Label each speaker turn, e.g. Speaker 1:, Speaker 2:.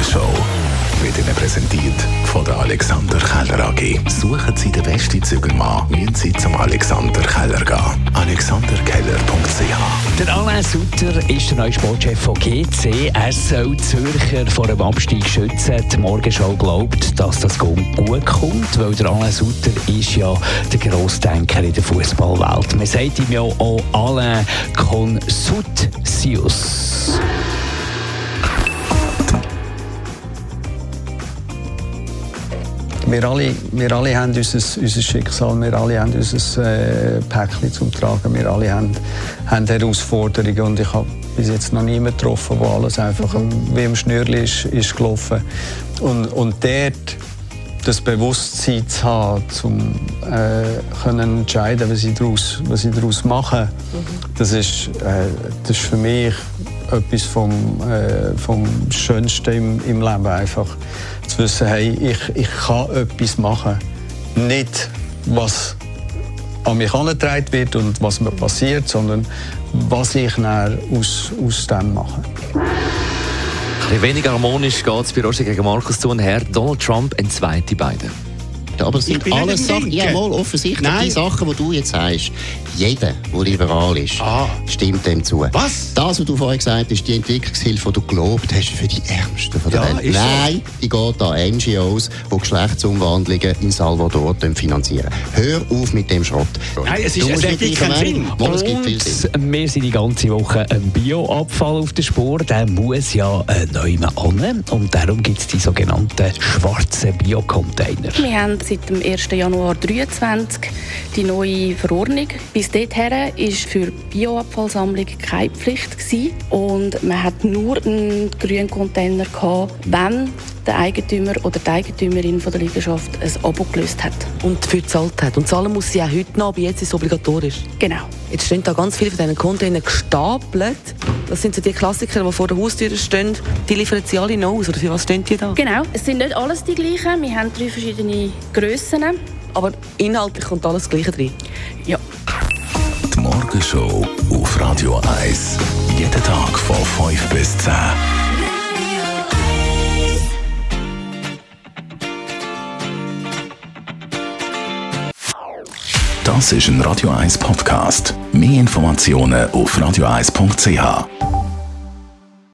Speaker 1: Morgenshow wird Ihnen präsentiert von der Alexander Keller AG. Suchen Sie den besten Zügelmann, müssen Sie zum Alexander Keller gehen. alexanderkeller.ch.
Speaker 2: Der Alain Sutter ist der neue Sportchef von GC. Er soll Zürcher vor dem Abstieg schützen. Die Morgenshow glaubt, dass das gut kommt, weil der Alain Sutter ist ja der Grossdenker in der Fußballwelt. Man sagt ihm ja auch Alain Consutius.
Speaker 3: Wir alle haben unser Schicksal, wir alle haben unser Päckchen zum Tragen, wir alle haben Herausforderungen und ich habe bis jetzt noch niemanden getroffen, wo alles einfach wie im Schnürli ist gelaufen. Und dort das Bewusstsein zu haben, um können entscheiden, was ich daraus mache, das ist für mich etwas vom Schönsten im Leben, einfach zu wissen, hey, ich kann etwas machen. Nicht, was an mich herangetragen wird und was mir passiert, sondern was ich dann aus dem mache.
Speaker 4: Ein bisschen weniger harmonisch geht es bei Roger gegen Markus zu und her. Donald Trump entzweit die beiden.
Speaker 5: Ja, aber es sind alles Sachen, jawohl, offensichtlich. Die Sachen, die du jetzt sagst, jeder, der liberal ist, stimmt dem zu.
Speaker 6: Was?
Speaker 5: Das, was du vorhin gesagt hast, die Entwicklungshilfe, die du gelobt hast für die Ärmsten von der Welt. Nein, die geht an NGOs, die Geschlechtsumwandlungen in Salvador finanzieren. Hör auf mit dem Schrott.
Speaker 6: Nein, es ergibt keinen Sinn.
Speaker 5: Es gibt viel Sinn.
Speaker 2: Wir sind die ganze Woche ein Bioabfall auf der Spur. Der muss ja neu an. Und darum gibt es die sogenannten schwarzen Biocontainer.
Speaker 7: Wir haben seit dem 1. Januar 2023 die neue Verordnung. Bis dahin war für Bioabfallsammlung keine Pflicht gewesen. Und man hat nur einen grünen Container gehabt, wenn der Eigentümer oder die Eigentümerin von der Liegenschaft ein Abo gelöst hat.
Speaker 8: Und dafür gezahlt hat. Und zahlen muss sie auch heute noch, aber jetzt ist es obligatorisch.
Speaker 7: Genau.
Speaker 8: Jetzt stehen da ganz viele von diesen Containern gestapelt. Das sind so die Klassiker, die vor der Haustür stehen. Die liefern sie alle noch aus, oder für was stehen die da?
Speaker 7: Genau, es sind nicht alles die gleichen. Wir haben 3 verschiedene Grössen.
Speaker 8: Aber inhaltlich kommt alles das Gleiche drin?
Speaker 7: Ja.
Speaker 1: Die Morgenshow auf Radio 1. Jeden Tag von 5 bis 10. Das ist ein Radio 1 Podcast. Mehr Informationen auf radio1.ch.